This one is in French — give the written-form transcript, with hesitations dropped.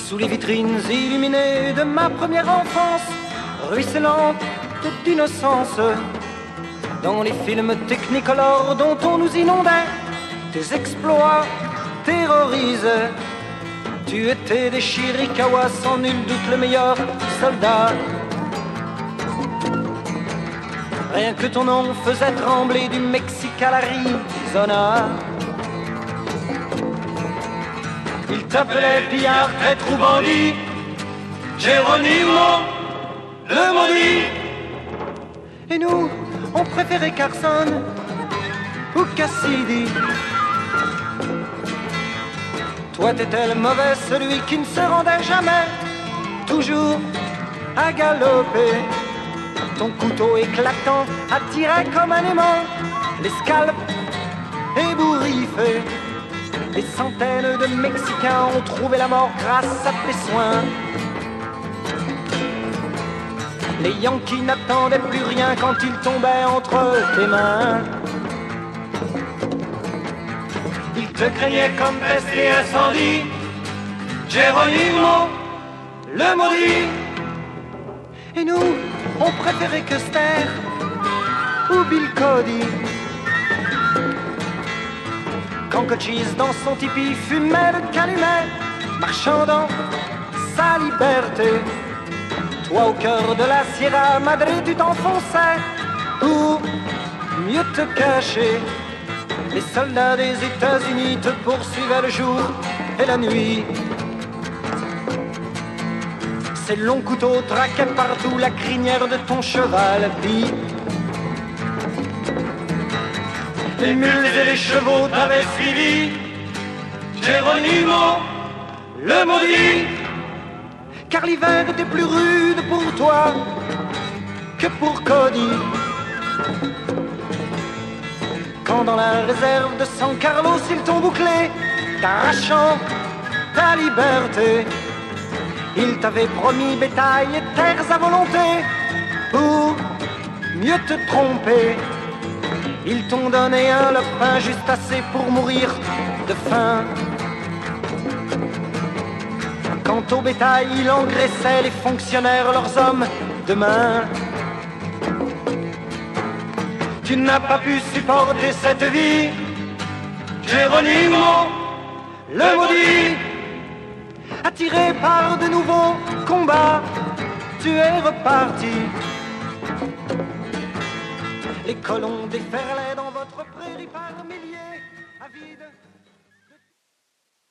Sous les vitrines illuminées de ma première enfance, ruisselante d'innocence, dans les films technicolores dont on nous inondait, tes exploits terrorisent. Tu étais des Chiricahua, sans nul doute le meilleur soldat. Rien que ton nom faisait trembler du Mexique à l'Arizona. Il t'appelait pillard, traître ou bandit, Geronimo, le maudit. Et nous, on préférait Carson ou Cassidy. Toi t'étais le mauvais, celui qui ne se rendait jamais, toujours à galoper. Ton couteau éclatant attirait comme un aimant les scalps ébouriffés. Des centaines de Mexicains ont trouvé la mort grâce à tes soins. Les Yankees n'attendaient plus rien quand ils tombaient entre tes mains. Ils te craignaient comme peste et incendie, Geronimo, le maudit. Et nous, on préférait Custer ou Bill Cody. Quand Cochise dans son tipi fumait le calumet, marchant dans sa liberté. Toi au cœur de la Sierra Madre tu t'enfonçais pour mieux te cacher. Les soldats des États-Unis te poursuivaient le jour et la nuit. Ces longs couteaux traquaient partout la crinière de ton cheval pis. Les mules et les chevaux t'avaient suivi, Geronimo, le maudit. Car l'hiver était plus rude pour toi que pour Cody. Quand dans la réserve de San Carlos ils t'ont bouclé, t'arrachant ta liberté. Ils t'avaient promis bétail et terres à volonté pour mieux te tromper. Ils t'ont donné un lopin juste assez pour mourir de faim. Quant au bétail, il engraissait les fonctionnaires, leurs hommes de main. Tu n'as pas pu supporter cette vie, Geronimo, le maudit. Attiré par de nouveaux combats, tu es reparti. Les colons déferlaient dans votre prairie par milliers, avides.